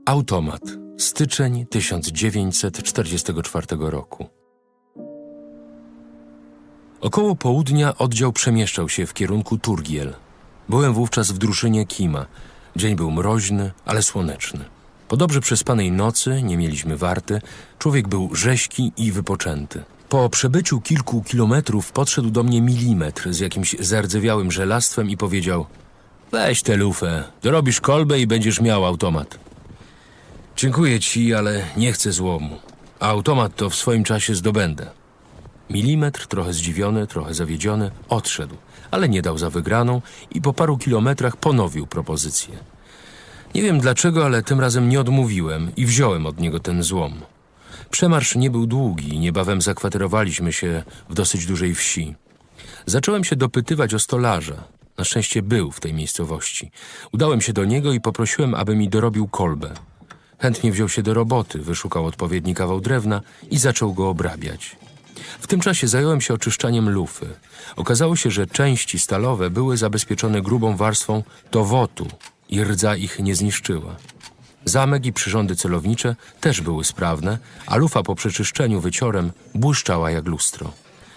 Automat. Styczeń 1944 roku. Około południa oddział przemieszczał się w kierunku Turgiel. Byłem wówczas w drużynie Kima. Dzień był mroźny, ale słoneczny. Po dobrze przespanej nocy, nie mieliśmy warty, człowiek był rześki i wypoczęty. Po przebyciu kilku kilometrów podszedł do mnie milimetr z jakimś zardzewiałym żelastwem i powiedział: weź tę lufę, dorobisz kolbę i będziesz miał automat. Dziękuję ci, ale nie chcę złomu. A automat to w swoim czasie zdobędę. Milimetr, trochę zdziwiony, trochę zawiedziony, odszedł, ale nie dał za wygraną i po paru kilometrach ponowił propozycję. Nie wiem dlaczego, ale tym razem nie odmówiłem i wziąłem od niego ten złom. Przemarsz nie był długi i niebawem zakwaterowaliśmy się w dosyć dużej wsi. Zacząłem się dopytywać o stolarza. Na szczęście był w tej miejscowości. Udałem się do niego i poprosiłem, aby mi dorobił kolbę. Chętnie wziął się do roboty, wyszukał odpowiedni kawał drewna i zaczął go obrabiać. W tym czasie zająłem się oczyszczaniem lufy. Okazało się, że części stalowe były zabezpieczone grubą warstwą towotu i rdza ich nie zniszczyła. Zamek i przyrządy celownicze też były sprawne, a lufa po przeczyszczeniu wyciorem błyszczała jak lustro.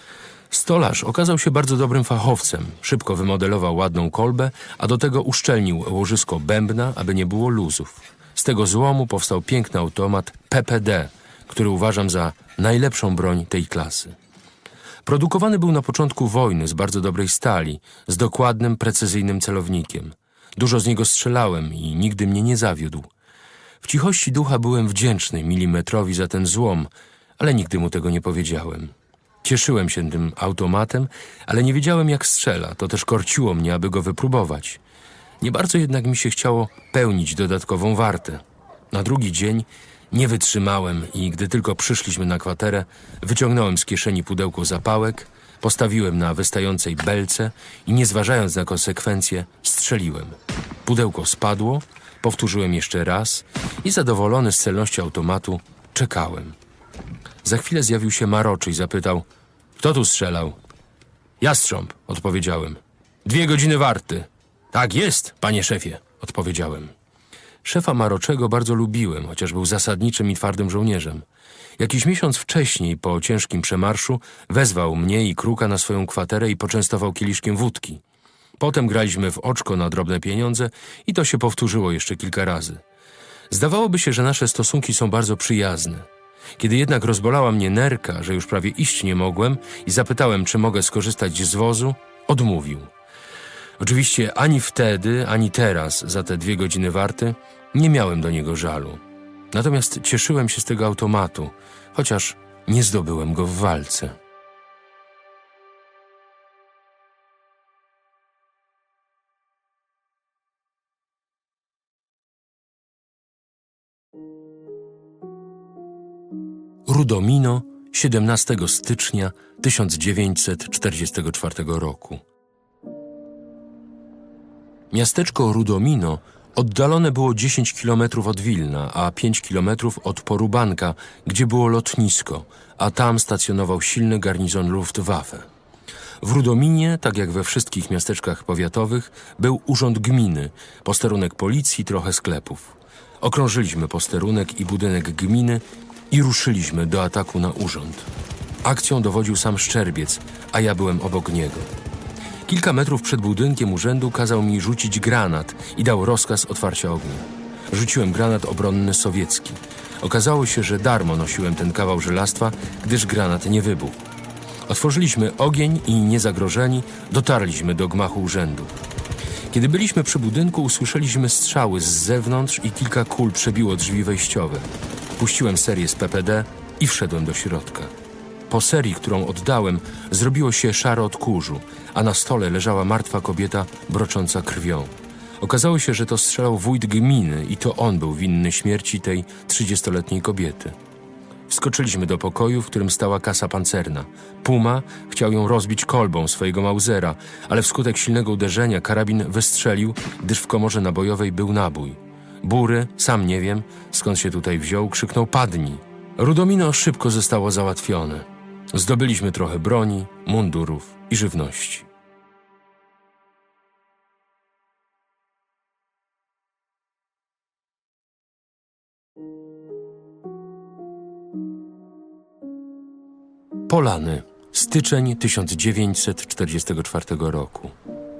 Stolarz okazał się bardzo dobrym fachowcem. Szybko wymodelował ładną kolbę, a do tego uszczelnił łożysko bębna, aby nie było luzów. Z tego złomu powstał piękny automat PPD, który uważam za najlepszą broń tej klasy. Produkowany był na początku wojny z bardzo dobrej stali, z dokładnym, precyzyjnym celownikiem. Dużo z niego strzelałem i nigdy mnie nie zawiódł. W cichości ducha byłem wdzięczny milimetrowi za ten złom, ale nigdy mu tego nie powiedziałem. Cieszyłem się tym automatem, ale nie wiedziałem, jak strzela. To też korciło mnie, aby go wypróbować. Nie bardzo jednak mi się chciało pełnić dodatkową wartę. Na drugi dzień nie wytrzymałem i gdy tylko przyszliśmy na kwaterę, wyciągnąłem z kieszeni pudełko zapałek, postawiłem na wystającej belce i nie zważając na konsekwencje, strzeliłem. Pudełko spadło, powtórzyłem jeszcze raz i zadowolony z celności automatu czekałem. Za chwilę zjawił się Maroczy i zapytał: kto tu strzelał? Jastrząb, odpowiedziałem. 2 godziny warty. Tak jest, panie szefie, odpowiedziałem. Szefa Maroczego bardzo lubiłem, chociaż był zasadniczym i twardym żołnierzem. Jakiś miesiąc wcześniej, po ciężkim przemarszu, wezwał mnie i Kruka na swoją kwaterę i poczęstował kieliszkiem wódki. Potem graliśmy w oczko na drobne pieniądze i to się powtórzyło jeszcze kilka razy. Zdawałoby się, że nasze stosunki są bardzo przyjazne. Kiedy jednak rozbolała mnie nerka, że już prawie iść nie mogłem i zapytałem, czy mogę skorzystać z wozu, odmówił. Oczywiście ani wtedy, ani teraz za te 2 godziny warty nie miałem do niego żalu. Natomiast cieszyłem się z tego automatu, chociaż nie zdobyłem go w walce. Rudomino, 17 stycznia 1944 roku. Miasteczko Rudomino oddalone było 10 kilometrów od Wilna, a 5 kilometrów od Porubanka, gdzie było lotnisko, a tam stacjonował silny garnizon Luftwaffe. W Rudominie, tak jak we wszystkich miasteczkach powiatowych, był urząd gminy, posterunek policji, trochę sklepów. Okrążyliśmy posterunek i budynek gminy i ruszyliśmy do ataku na urząd. Akcją dowodził sam Szczerbiec, a ja byłem obok niego. Kilka metrów przed budynkiem urzędu kazał mi rzucić granat i dał rozkaz otwarcia ognia. Rzuciłem granat obronny sowiecki. Okazało się, że darmo nosiłem ten kawał żelastwa, gdyż granat nie wybuchł. Otworzyliśmy ogień i niezagrożeni dotarliśmy do gmachu urzędu. Kiedy byliśmy przy budynku, usłyszeliśmy strzały z zewnątrz i kilka kul przebiło drzwi wejściowe. Puściłem serię z PPD i wszedłem do środka. Po serii, którą oddałem, zrobiło się szaro od kurzu, a na stole leżała martwa kobieta brocząca krwią. Okazało się, że to strzelał wójt gminy i to on był winny śmierci tej 30-letniej kobiety. Wskoczyliśmy do pokoju, w którym stała kasa pancerna. Puma chciał ją rozbić kolbą swojego Mausera, ale wskutek silnego uderzenia karabin wystrzelił, gdyż w komorze nabojowej był nabój. Bury, sam nie wiem, skąd się tutaj wziął, krzyknął: padnij. Rudomino szybko zostało załatwione. Zdobyliśmy trochę broni, mundurów i żywności. Polany. Styczeń 1944 roku.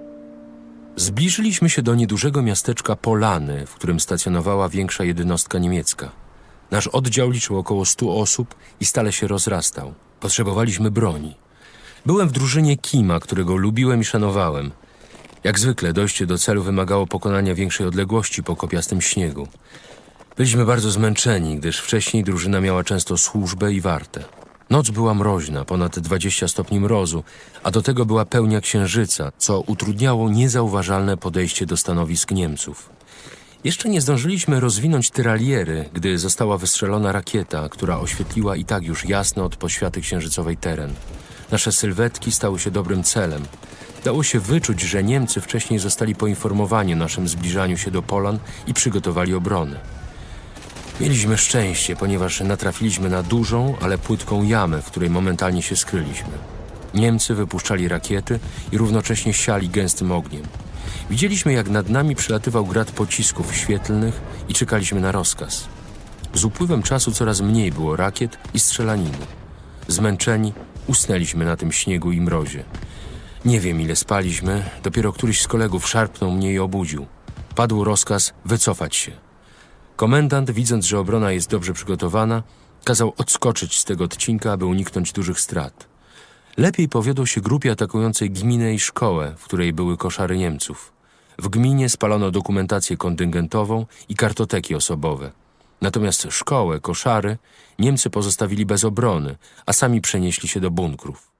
Zbliżyliśmy się do niedużego miasteczka Polany, w którym stacjonowała większa jednostka niemiecka. Nasz oddział liczył około 100 osób i stale się rozrastał. Potrzebowaliśmy broni. Byłem w drużynie Kima, którego lubiłem i szanowałem. Jak zwykle dojście do celu wymagało pokonania większej odległości po kopiastym śniegu. Byliśmy bardzo zmęczeni, gdyż wcześniej drużyna miała często służbę i wartę. Noc była mroźna, ponad 20 stopni mrozu, a do tego była pełnia księżyca, co utrudniało niezauważalne podejście do stanowisk Niemców. Jeszcze nie zdążyliśmy rozwinąć tyraliery, gdy została wystrzelona rakieta, która oświetliła i tak już jasno od poświaty księżycowej teren. Nasze sylwetki stały się dobrym celem. Dało się wyczuć, że Niemcy wcześniej zostali poinformowani o naszym zbliżaniu się do Polan i przygotowali obronę. Mieliśmy szczęście, ponieważ natrafiliśmy na dużą, ale płytką jamę, w której momentalnie się skryliśmy. Niemcy wypuszczali rakiety i równocześnie siali gęstym ogniem. Widzieliśmy, jak nad nami przelatywał grad pocisków świetlnych i czekaliśmy na rozkaz. Z upływem czasu coraz mniej było rakiet i strzelaniny. Zmęczeni, usnęliśmy na tym śniegu i mrozie. Nie wiem, ile spaliśmy, dopiero któryś z kolegów szarpnął mnie i obudził. Padł rozkaz wycofać się. Komendant, widząc, że obrona jest dobrze przygotowana, kazał odskoczyć z tego odcinka, aby uniknąć dużych strat. Lepiej powiodło się grupie atakującej gminę i szkołę, w której były koszary Niemców. W gminie spalono dokumentację kontyngentową i kartoteki osobowe. Natomiast szkołę, koszary Niemcy pozostawili bez obrony, a sami przenieśli się do bunkrów.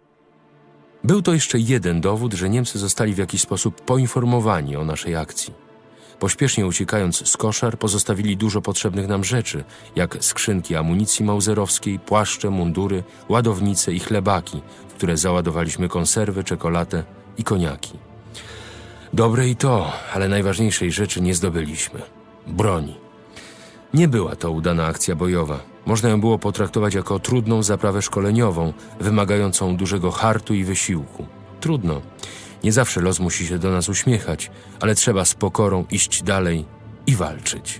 Był to jeszcze jeden dowód, że Niemcy zostali w jakiś sposób poinformowani o naszej akcji. Pośpiesznie uciekając z koszar, pozostawili dużo potrzebnych nam rzeczy, jak skrzynki amunicji mauserowskiej, płaszcze, mundury, ładownice i chlebaki, w które załadowaliśmy konserwy, czekoladę i koniaki. Dobre i to, ale najważniejszej rzeczy nie zdobyliśmy – broni. Nie była to udana akcja bojowa. Można ją było potraktować jako trudną zaprawę szkoleniową, wymagającą dużego hartu i wysiłku. Trudno. Nie zawsze los musi się do nas uśmiechać, ale trzeba z pokorą iść dalej i walczyć.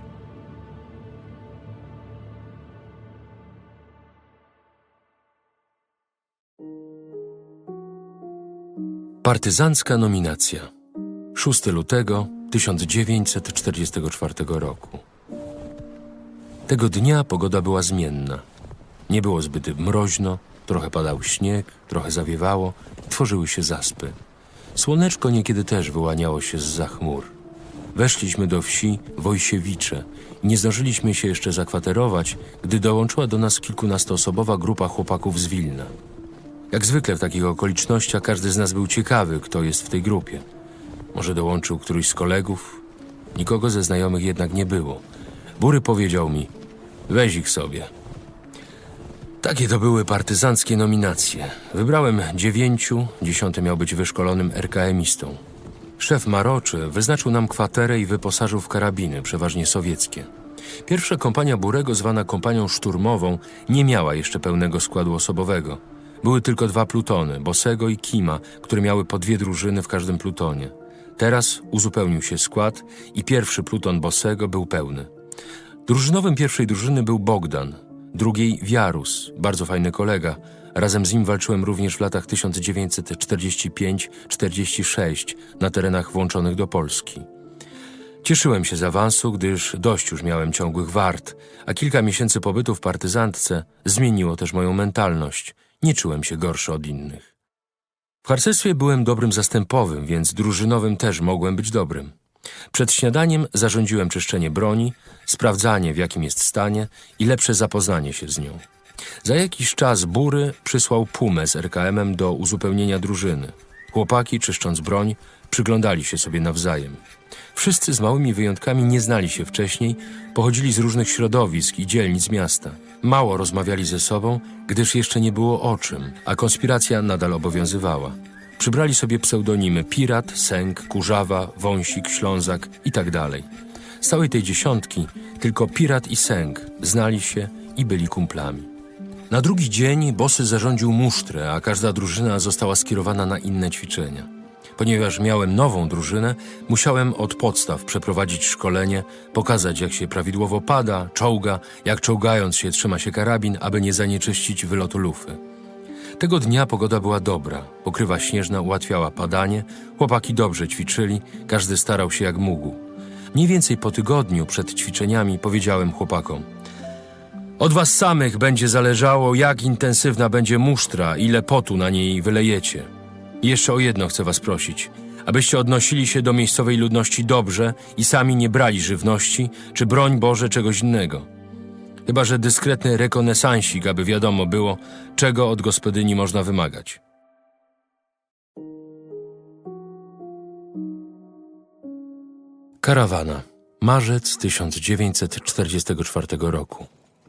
Partyzancka nominacja. 6 lutego 1944 roku. Tego dnia pogoda była zmienna. Nie było zbyt mroźno, trochę padał śnieg, trochę zawiewało, tworzyły się zaspy. Słoneczko niekiedy też wyłaniało się zza chmur. Weszliśmy do wsi Wojsiewicze i nie zdążyliśmy się jeszcze zakwaterować, gdy dołączyła do nas kilkunastoosobowa grupa chłopaków z Wilna. Jak zwykle w takich okolicznościach każdy z nas był ciekawy, kto jest w tej grupie. Może dołączył któryś z kolegów? Nikogo ze znajomych jednak nie było. Bury powiedział mi: weź ich sobie. Takie to były partyzanckie nominacje. Wybrałem 9, 10 miał być wyszkolonym RKM-istą. Szef Maroczy wyznaczył nam kwaterę i wyposażył w karabiny, przeważnie sowieckie. Pierwsza kompania Burego, zwana kompanią szturmową, nie miała jeszcze pełnego składu osobowego. Były tylko 2 plutony, Bosego i Kima, które miały po 2 drużyny w każdym plutonie. Teraz uzupełnił się skład i pierwszy pluton Bosego był pełny. Drużynowym pierwszej drużyny był Bogdan, drugiej Wiarus, bardzo fajny kolega. Razem z nim walczyłem również w latach 1945-46 na terenach włączonych do Polski. Cieszyłem się z awansu, gdyż dość już miałem ciągłych wart, a kilka miesięcy pobytu w partyzantce zmieniło też moją mentalność. Nie czułem się gorszy od innych. W harcerstwie byłem dobrym zastępowym, więc drużynowym też mogłem być dobrym. Przed śniadaniem zarządziłem czyszczenie broni, sprawdzanie, w jakim jest stanie i lepsze zapoznanie się z nią. Za jakiś czas Bury przysłał Pumę z RKM-em do uzupełnienia drużyny. Chłopaki, czyszcząc broń, przyglądali się sobie nawzajem. Wszyscy z małymi wyjątkami nie znali się wcześniej, pochodzili z różnych środowisk i dzielnic miasta. Mało rozmawiali ze sobą, gdyż jeszcze nie było o czym, a konspiracja nadal obowiązywała. Przybrali sobie pseudonimy Pirat, Sęk, Kurzawa, Wąsik, Ślązak i tak dalej. Z całej tej dziesiątki tylko Pirat i Sęk znali się i byli kumplami. Na drugi dzień Bosy zarządził musztrę, a każda drużyna została skierowana na inne ćwiczenia. Ponieważ miałem nową drużynę, musiałem od podstaw przeprowadzić szkolenie, pokazać, jak się prawidłowo pada, czołga, jak czołgając się trzyma się karabin, aby nie zanieczyścić wylotu lufy. Tego dnia pogoda była dobra. Pokrywa śnieżna ułatwiała padanie, chłopaki dobrze ćwiczyli, każdy starał się jak mógł. Mniej więcej po tygodniu przed ćwiczeniami powiedziałem chłopakom: od was samych będzie zależało, jak intensywna będzie musztra, ile potu na niej wylejecie. I jeszcze o jedno chcę was prosić, abyście odnosili się do miejscowej ludności dobrze i sami nie brali żywności, czy broń Boże czegoś innego. Chyba że dyskretny rekonesansik, aby wiadomo było, czego od gospodyni można wymagać. Karawana. Marzec 1944 roku.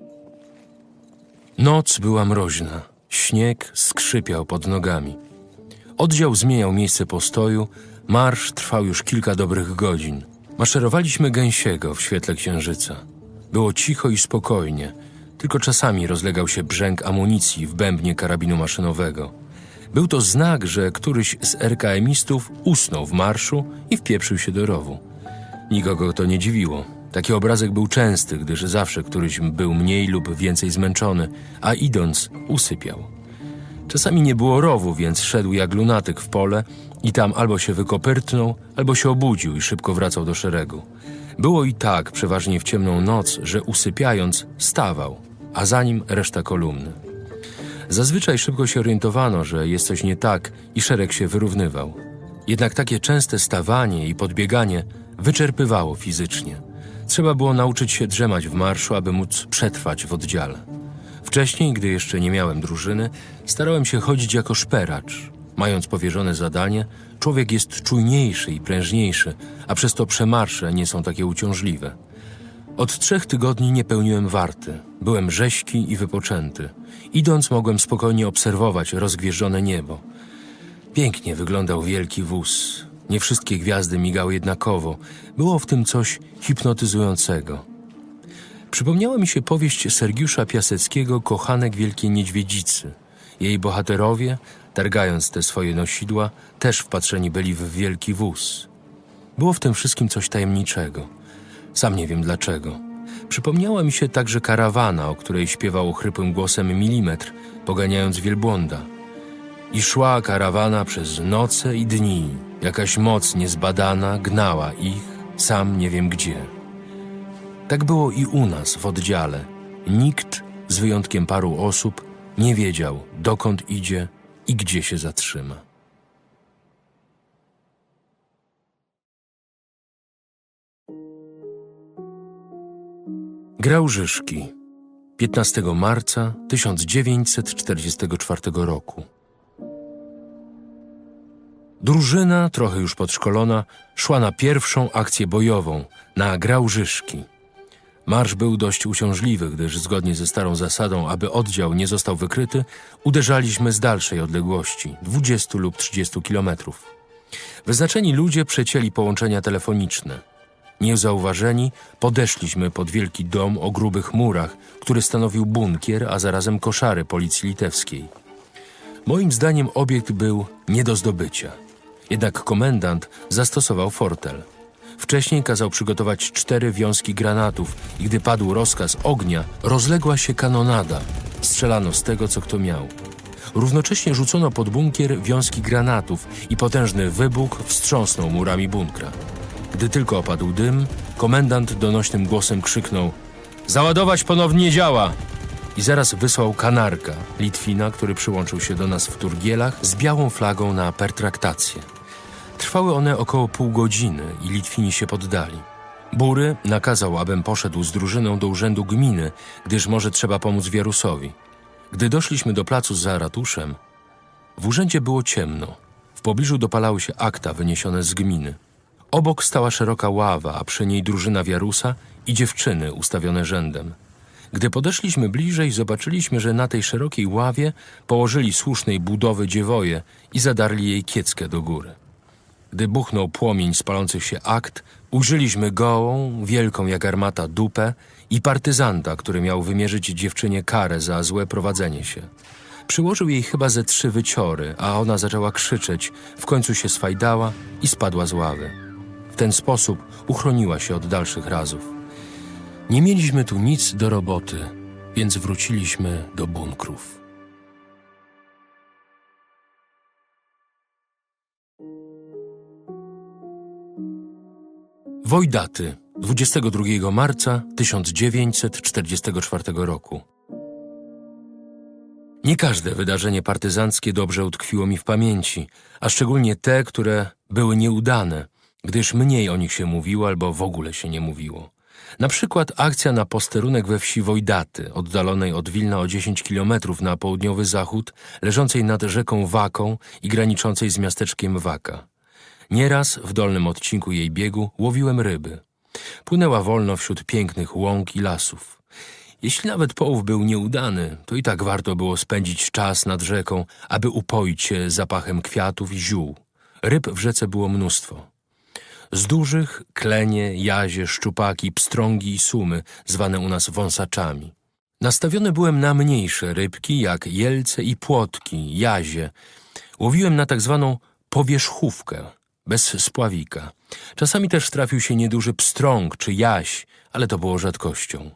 Noc była mroźna. Śnieg skrzypiał pod nogami. Oddział zmieniał miejsce postoju. Marsz trwał już kilka dobrych godzin. Maszerowaliśmy gęsiego w świetle księżyca. Było cicho i spokojnie. Tylko czasami rozlegał się brzęk amunicji w bębnie karabinu maszynowego. Był to znak, że któryś z RKM-istów usnął w marszu i wpieprzył się do rowu. Nikogo to nie dziwiło. Taki obrazek był częsty, gdyż zawsze któryś był mniej lub więcej zmęczony, a idąc usypiał. Czasami nie było rowu, więc szedł jak lunatyk w pole i tam albo się wykopyrtnął, albo się obudził i szybko wracał do szeregu. Było i tak, przeważnie w ciemną noc, że usypiając stawał, a za nim reszta kolumny. Zazwyczaj szybko się orientowano, że jest coś nie tak i szereg się wyrównywał. Jednak takie częste stawanie i podbieganie wyczerpywało fizycznie. Trzeba było nauczyć się drzemać w marszu, aby móc przetrwać w oddziale. Wcześniej, gdy jeszcze nie miałem drużyny, starałem się chodzić jako szperacz. Mając powierzone zadanie, człowiek jest czujniejszy i prężniejszy, a przez to przemarsze nie są takie uciążliwe. Od 3 tygodni nie pełniłem warty. Byłem rześki i wypoczęty. Idąc mogłem spokojnie obserwować rozgwieżdżone niebo. Pięknie wyglądał wielki wóz. Nie wszystkie gwiazdy migały jednakowo. Było w tym coś hipnotyzującego. Przypomniała mi się powieść Sergiusza Piaseckiego Kochanek Wielkiej Niedźwiedzicy. Jej bohaterowie, targając te swoje nosidła, też wpatrzeni byli w wielki wóz. Było w tym wszystkim coś tajemniczego. Sam nie wiem dlaczego. Przypomniała mi się także karawana, o której śpiewał chrypłym głosem Milimetr, poganiając wielbłąda. I szła karawana przez noce i dni. Jakaś moc niezbadana gnała ich, sam nie wiem gdzie. Tak było i u nas w oddziale. Nikt, z wyjątkiem paru osób, nie wiedział, dokąd idzie i gdzie się zatrzyma. Graużyszki. 15 marca 1944 roku. Drużyna, trochę już podszkolona, szła na pierwszą akcję bojową, na Graużyszki. Marsz był dość uciążliwy, gdyż zgodnie ze starą zasadą, aby oddział nie został wykryty, uderzaliśmy z dalszej odległości, 20 lub 30 kilometrów. Wyznaczeni ludzie przecięli połączenia telefoniczne. Niezauważeni podeszliśmy pod wielki dom o grubych murach, który stanowił bunkier, a zarazem koszary policji litewskiej. Moim zdaniem obiekt był nie do zdobycia. Jednak komendant zastosował fortel. Wcześniej kazał przygotować 4 wiązki granatów i gdy padł rozkaz ognia, rozległa się kanonada. Strzelano z tego, co kto miał. Równocześnie rzucono pod bunkier wiązki granatów i potężny wybuch wstrząsnął murami bunkra. Gdy tylko opadł dym, komendant donośnym głosem krzyknął: załadować ponownie działa! I zaraz wysłał kanarka, Litwina, który przyłączył się do nas w Turgielach z białą flagą na pertraktację. Trwały one około pół godziny i Litwini się poddali. Bury nakazał, abym poszedł z drużyną do urzędu gminy, gdyż może trzeba pomóc Wiarusowi. Gdy doszliśmy do placu za ratuszem, w urzędzie było ciemno. W pobliżu dopalały się akta wyniesione z gminy. Obok stała szeroka ława, a przy niej drużyna Wiarusa i dziewczyny ustawione rzędem. Gdy podeszliśmy bliżej, zobaczyliśmy, że na tej szerokiej ławie położyli słusznej budowy dziewoje i zadarli jej kieckę do góry. Gdy buchnął płomień z palących się akt, ujrzyliśmy gołą, wielką jak armata dupę i partyzanta, który miał wymierzyć dziewczynie karę za złe prowadzenie się. Przyłożył jej chyba ze 3 wyciory, a ona zaczęła krzyczeć, w końcu się swajdała i spadła z ławy. W ten sposób uchroniła się od dalszych razów. Nie mieliśmy tu nic do roboty, więc wróciliśmy do bunkrów. Wojdaty, 22 marca 1944 roku. Nie każde wydarzenie partyzanckie dobrze utkwiło mi w pamięci, a szczególnie te, które były nieudane, gdyż mniej o nich się mówiło albo w ogóle się nie mówiło. Na przykład akcja na posterunek we wsi Wojdaty, oddalonej od Wilna o 10 kilometrów na południowy zachód, leżącej nad rzeką Waką i graniczącej z miasteczkiem Waka. Nieraz w dolnym odcinku jej biegu łowiłem ryby. Płynęła wolno wśród pięknych łąk i lasów. Jeśli nawet połów był nieudany, to i tak warto było spędzić czas nad rzeką, aby upoić się zapachem kwiatów i ziół. Ryb w rzece było mnóstwo. Z dużych klenie, jazie, szczupaki, pstrągi i sumy, zwane u nas wąsaczami. Nastawiony byłem na mniejsze rybki, jak jelce i płotki, jazie. Łowiłem na tak zwaną powierzchówkę, bez spławika. Czasami też trafił się nieduży pstrąg czy jaś, ale to było rzadkością.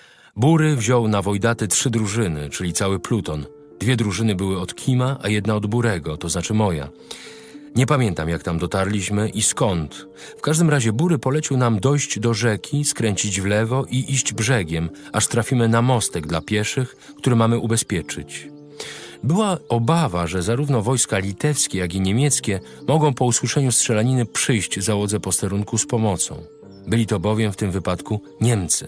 Bury wziął na Wojdaty 3 drużyny, czyli cały pluton. 2 drużyny były od Kima, a 1 od Burego, to znaczy moja. Nie pamiętam, jak tam dotarliśmy i skąd. W każdym razie Bury polecił nam dojść do rzeki, skręcić w lewo i iść brzegiem, aż trafimy na mostek dla pieszych, który mamy ubezpieczyć. Była obawa, że zarówno wojska litewskie, jak i niemieckie mogą po usłyszeniu strzelaniny przyjść załodze posterunku z pomocą. Byli to bowiem w tym wypadku Niemcy.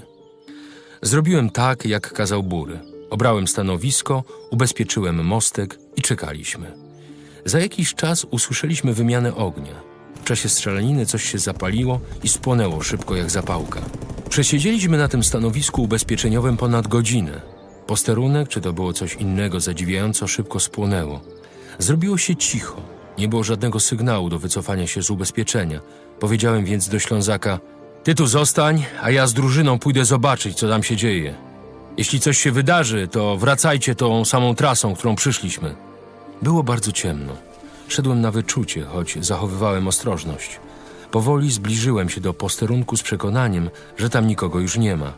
Zrobiłem tak, jak kazał Bury. Obrałem stanowisko, ubezpieczyłem mostek i czekaliśmy. Za jakiś czas usłyszeliśmy wymianę ognia. W czasie strzelaniny coś się zapaliło i spłonęło szybko jak zapałka. Przesiedzieliśmy na tym stanowisku ubezpieczeniowym ponad godzinę. Posterunek, czy to było coś innego, zadziwiająco szybko spłonęło. Zrobiło się cicho. Nie było żadnego sygnału do wycofania się z ubezpieczenia. Powiedziałem więc do Ślązaka: ty tu zostań, a ja z drużyną pójdę zobaczyć, co tam się dzieje. Jeśli coś się wydarzy, to wracajcie tą samą trasą, którą przyszliśmy. Było bardzo ciemno. Szedłem na wyczucie, choć zachowywałem ostrożność. Powoli zbliżyłem się do posterunku z przekonaniem, że tam nikogo już nie ma.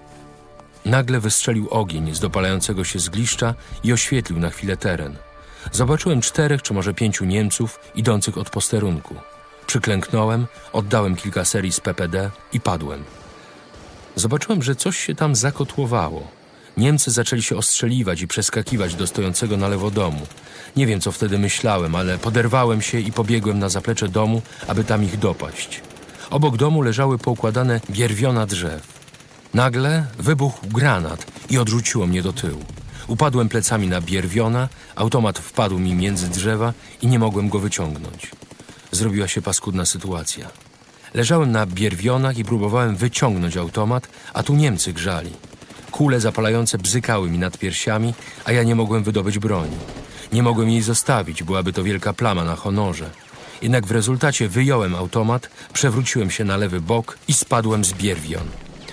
Nagle wystrzelił ogień z dopalającego się zgliszcza i oświetlił na chwilę teren. Zobaczyłem 4 czy może 5 Niemców idących od posterunku. Przyklęknąłem, oddałem kilka serii z PPD i padłem. Zobaczyłem, że coś się tam zakotłowało. Niemcy zaczęli się ostrzeliwać i przeskakiwać do stojącego na lewo domu. Nie wiem, co wtedy myślałem, ale poderwałem się i pobiegłem na zaplecze domu, aby tam ich dopaść. Obok domu leżały poukładane bierwiona drzew. Nagle wybuchł granat i odrzuciło mnie do tyłu. Upadłem plecami na bierwiona, automat wpadł mi między drzewa i nie mogłem go wyciągnąć. Zrobiła się paskudna sytuacja. Leżałem na bierwionach i próbowałem wyciągnąć automat, a tu Niemcy grzali. Kule zapalające bzykały mi nad piersiami, a ja nie mogłem wydobyć broni. Nie mogłem jej zostawić, byłaby to wielka plama na honorze. Jednak w rezultacie wyjąłem automat, przewróciłem się na lewy bok i spadłem z bierwion.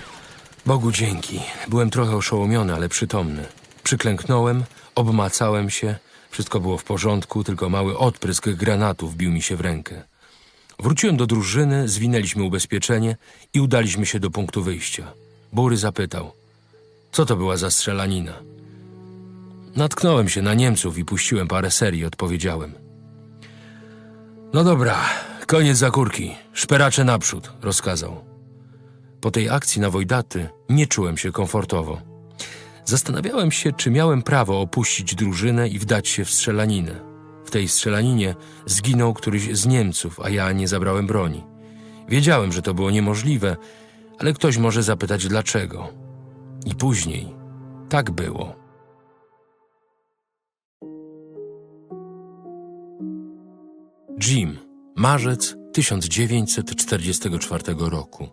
Bogu dzięki. Byłem trochę oszołomiony, ale przytomny. Przyklęknąłem, obmacałem się. Wszystko było w porządku, tylko mały odprysk granatu wbił mi się w rękę. Wróciłem do drużyny, zwinęliśmy ubezpieczenie i udaliśmy się do punktu wyjścia. Bury zapytał: co to była za strzelanina? Natknąłem się na Niemców i puściłem parę serii, odpowiedziałem. No dobra, koniec zakórki, szperacze naprzód, rozkazał. Po tej akcji na Wojdaty nie czułem się komfortowo. Zastanawiałem się, czy miałem prawo opuścić drużynę i wdać się w strzelaninę. W tej strzelaninie zginął któryś z Niemców, a ja nie zabrałem broni. Wiedziałem, że to było niemożliwe, ale ktoś może zapytać dlaczego. I później tak było. Jim, marzec 1944 roku.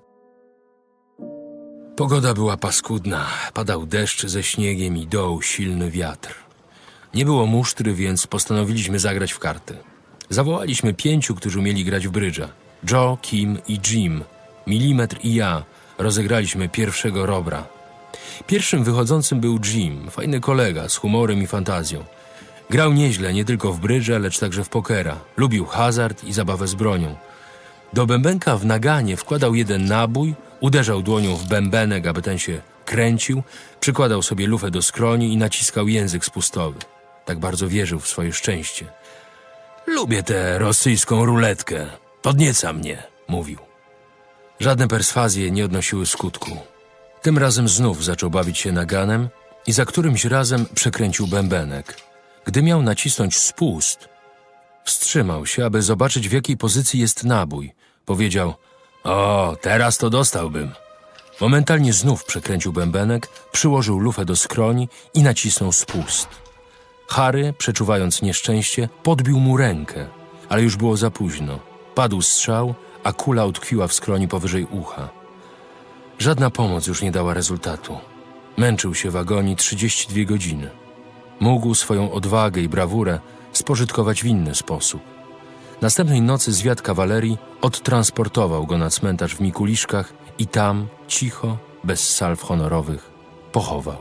Pogoda była paskudna, padał deszcz ze śniegiem i doł silny wiatr. Nie było musztry, więc postanowiliśmy zagrać w karty. Zawołaliśmy 5, którzy umieli grać w brydża. Joe, Kim i Jim, Milimetr i ja rozegraliśmy pierwszego robra. Pierwszym wychodzącym był Jim, fajny kolega z humorem i fantazją. Grał nieźle nie tylko w brydża, lecz także w pokera. Lubił hazard i zabawę z bronią. Do bębenka w naganie wkładał 1 nabój, uderzał dłonią w bębenek, aby ten się kręcił, przykładał sobie lufę do skroni i naciskał język spustowy. Tak bardzo wierzył w swoje szczęście. Lubię tę rosyjską ruletkę. Podnieca mnie, mówił. Żadne perswazje nie odnosiły skutku. Tym razem znów zaczął bawić się naganem i za którymś razem przekręcił bębenek. Gdy miał nacisnąć spust, wstrzymał się, aby zobaczyć, w jakiej pozycji jest nabój. Powiedział: o, teraz to dostałbym. Momentalnie znów przekręcił bębenek, przyłożył lufę do skroni i nacisnął spust. Harry, przeczuwając nieszczęście, podbił mu rękę, ale już było za późno. Padł strzał, a kula utkwiła w skroni powyżej ucha. Żadna pomoc już nie dała rezultatu. Męczył się w agonii 32 godziny. Mógł swoją odwagę i brawurę spożytkować w inny sposób. Następnej nocy zwiad kawalerii odtransportował go na cmentarz w Mikuliszkach i tam, cicho, bez salw honorowych, pochował.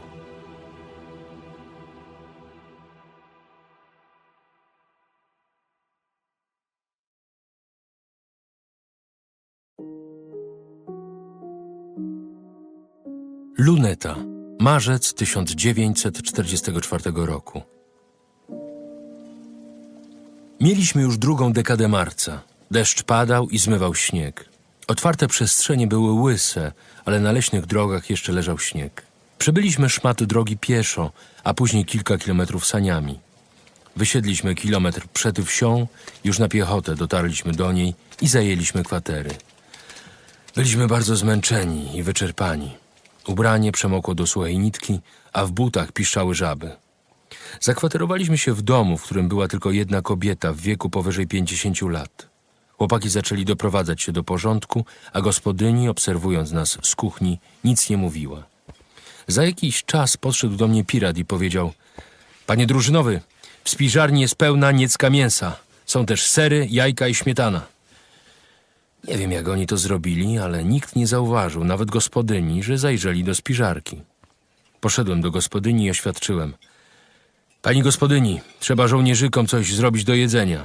Luneta. Marzec 1944 roku. Mieliśmy już drugą dekadę marca. Deszcz padał i zmywał śnieg. Otwarte przestrzenie były łyse, ale na leśnych drogach jeszcze leżał śnieg. Przebyliśmy szmat drogi pieszo, a później kilka kilometrów saniami. Wysiedliśmy kilometr przed wsią, już na piechotę dotarliśmy do niej i zajęliśmy kwatery. Byliśmy bardzo zmęczeni i wyczerpani. Ubranie przemokło do suchej nitki, a w butach piszczały żaby. Zakwaterowaliśmy się w domu, w którym była tylko jedna kobieta w wieku powyżej 50 lat. Chłopaki zaczęli doprowadzać się do porządku, a gospodyni, obserwując nas z kuchni, nic nie mówiła. Za jakiś czas podszedł do mnie pirat i powiedział: panie drużynowy, w spiżarni jest pełna niecka mięsa. Są też sery, jajka i śmietana. Nie wiem, jak oni to zrobili, ale nikt nie zauważył, nawet gospodyni, że zajrzeli do spiżarki. Poszedłem do gospodyni i oświadczyłem: pani gospodyni, trzeba żołnierzykom coś zrobić do jedzenia.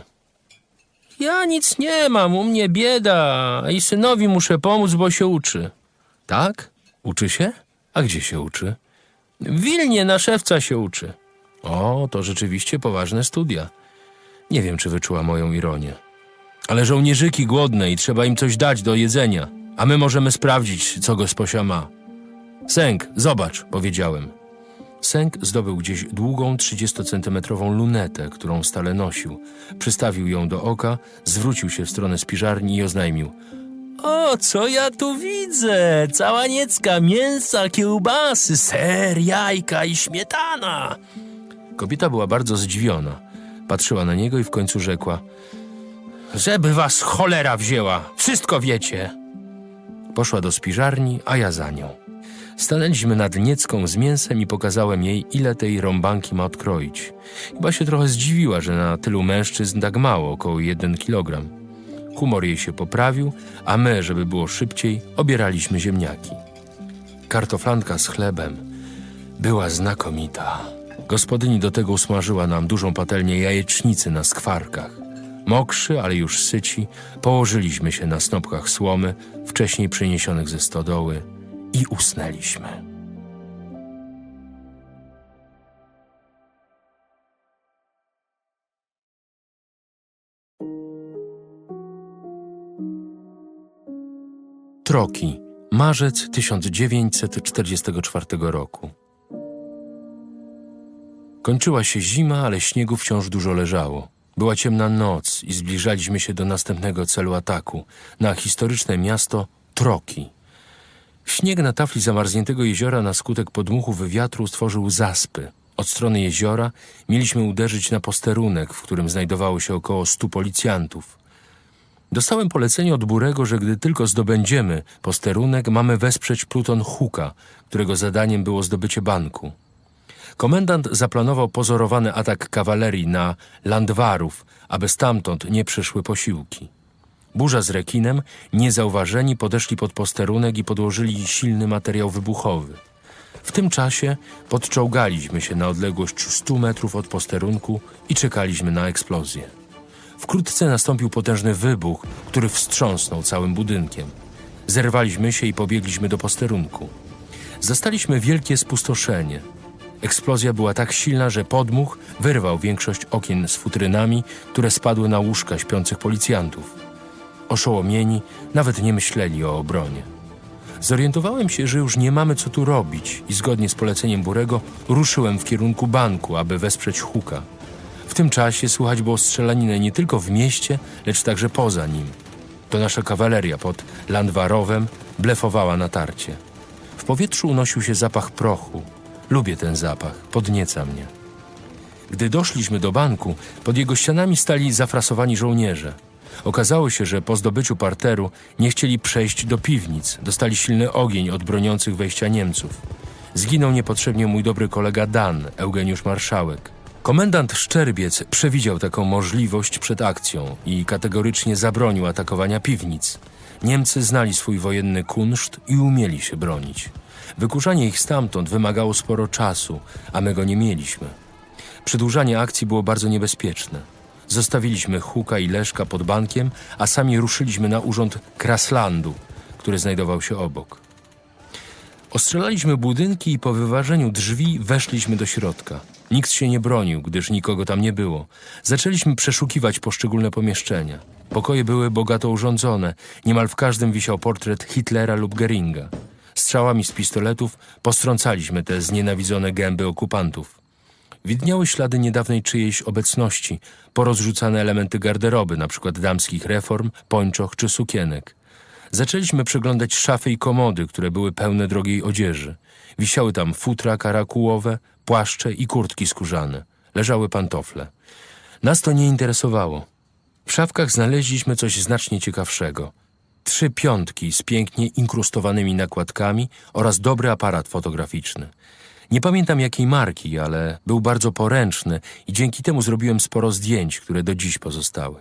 Ja nic nie mam, u mnie bieda, i synowi muszę pomóc, bo się uczy. Tak? Uczy się? A gdzie się uczy? W Wilnie na szewca się uczy. O, to rzeczywiście poważne studia. Nie wiem, czy wyczuła moją ironię. Ale żołnierzyki głodne i trzeba im coś dać do jedzenia, a my możemy sprawdzić, co gosposia ma. Sęk, zobacz, powiedziałem. Sęk zdobył gdzieś długą 30-centymetrową lunetę, którą stale nosił. Przystawił ją do oka, zwrócił się w stronę spiżarni i oznajmił: o, co ja tu widzę? Cała niecka mięsa, kiełbasy, ser, jajka i śmietana. Kobieta była bardzo zdziwiona. Patrzyła na niego i w końcu rzekła: żeby was cholera wzięła, wszystko wiecie. Poszła do spiżarni, a ja za nią. Stanęliśmy nad niecką z mięsem i pokazałem jej, ile tej rąbanki ma odkroić. Chyba się trochę zdziwiła, że na tylu mężczyzn tak mało, około 1 kilogram. Humor jej się poprawił, a my, żeby było szybciej, obieraliśmy ziemniaki. Kartoflanka z chlebem była znakomita. Gospodyni do tego usmażyła nam dużą patelnię jajecznicy na skwarkach. Mokrzy, ale już syci, położyliśmy się na snopkach słomy, wcześniej przyniesionych ze stodoły, i usnęliśmy. Troki. Marzec 1944 roku. Kończyła się zima, ale śniegu wciąż dużo leżało. Była ciemna noc i zbliżaliśmy się do następnego celu ataku, na historyczne miasto Troki. Śnieg na tafli zamarzniętego jeziora na skutek podmuchów wiatru stworzył zaspy. Od strony jeziora mieliśmy uderzyć na posterunek, w którym znajdowało się około 100 policjantów. Dostałem polecenie od Burego, że gdy tylko zdobędziemy posterunek, mamy wesprzeć pluton Hooka, którego zadaniem było zdobycie banku. Komendant zaplanował pozorowany atak kawalerii na Landwarów, aby stamtąd nie przyszły posiłki. Burza z rekinem, niezauważeni, podeszli pod posterunek i podłożyli silny materiał wybuchowy. W tym czasie podczołgaliśmy się na odległość 100 metrów od posterunku i czekaliśmy na eksplozję. Wkrótce nastąpił potężny wybuch, który wstrząsnął całym budynkiem. Zerwaliśmy się i pobiegliśmy do posterunku. Zastaliśmy wielkie spustoszenie. Eksplozja była tak silna, że podmuch wyrwał większość okien z futrynami, które spadły na łóżka śpiących policjantów. Oszołomieni, nawet nie myśleli o obronie. Zorientowałem się, że już nie mamy co tu robić i zgodnie z poleceniem Burego ruszyłem w kierunku banku, aby wesprzeć Hooka. W tym czasie słychać było strzelaninę nie tylko w mieście, lecz także poza nim. To nasza kawaleria pod Landwarowem blefowała natarcie. W powietrzu unosił się zapach prochu. Lubię ten zapach, podnieca mnie. Gdy doszliśmy do banku, pod jego ścianami stali zafrasowani żołnierze. Okazało się, że po zdobyciu parteru nie chcieli przejść do piwnic. Dostali silny ogień od broniących wejścia Niemców. Zginął niepotrzebnie mój dobry kolega Dan, Eugeniusz Marszałek. Komendant Szczerbiec przewidział taką możliwość przed akcją i kategorycznie zabronił atakowania piwnic. Niemcy znali swój wojenny kunszt i umieli się bronić. Wykuszanie ich stamtąd wymagało sporo czasu, a my go nie mieliśmy. Przedłużanie akcji było bardzo niebezpieczne. Zostawiliśmy Hooka i Leszka pod bankiem, a sami ruszyliśmy na urząd Kraslandu, który znajdował się obok. Ostrzelaliśmy budynki i po wyważeniu drzwi weszliśmy do środka. Nikt się nie bronił, gdyż nikogo tam nie było. Zaczęliśmy przeszukiwać poszczególne pomieszczenia. Pokoje były bogato urządzone, niemal w każdym wisiał portret Hitlera lub Geringa. Strzałami z pistoletów postrącaliśmy te znienawidzone gęby okupantów. Widniały ślady niedawnej czyjejś obecności, porozrzucane elementy garderoby, np. damskich reform, pończoch czy sukienek. Zaczęliśmy przeglądać szafy i komody, które były pełne drogiej odzieży. Wisiały tam futra karakułowe, płaszcze i kurtki skórzane. Leżały pantofle. Nas to nie interesowało. W szafkach znaleźliśmy coś znacznie ciekawszego. 3 piątki z pięknie inkrustowanymi nakładkami oraz dobry aparat fotograficzny. Nie pamiętam jakiej marki, ale był bardzo poręczny i dzięki temu zrobiłem sporo zdjęć, które do dziś pozostały.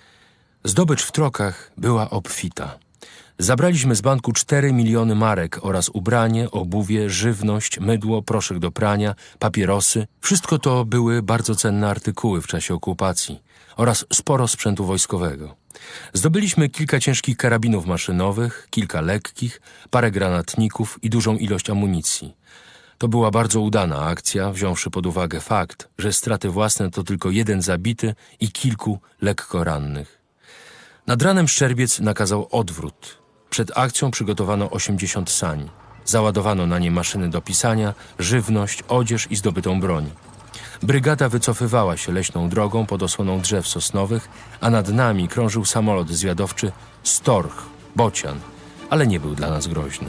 Zdobycz w trokach była obfita. Zabraliśmy z banku 4 miliony marek oraz ubranie, obuwie, żywność, mydło, proszek do prania, papierosy. Wszystko to były bardzo cenne artykuły w czasie okupacji oraz sporo sprzętu wojskowego. Zdobyliśmy kilka ciężkich karabinów maszynowych, kilka lekkich, parę granatników i dużą ilość amunicji. To była bardzo udana akcja, wziąwszy pod uwagę fakt, że straty własne to tylko 1 zabity i kilku lekko rannych. Nad ranem Szczerbiec nakazał odwrót. Przed akcją przygotowano 80 sań. Załadowano na nie maszyny do pisania, żywność, odzież i zdobytą broń. Brygada wycofywała się leśną drogą pod osłoną drzew sosnowych, a nad nami krążył samolot zwiadowczy Storch, Bocian, ale nie był dla nas groźny.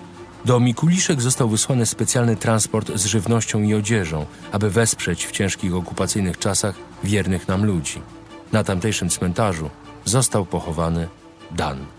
Do Mikuliszek został wysłany specjalny transport z żywnością i odzieżą, aby wesprzeć w ciężkich okupacyjnych czasach wiernych nam ludzi. Na tamtejszym cmentarzu został pochowany Dan.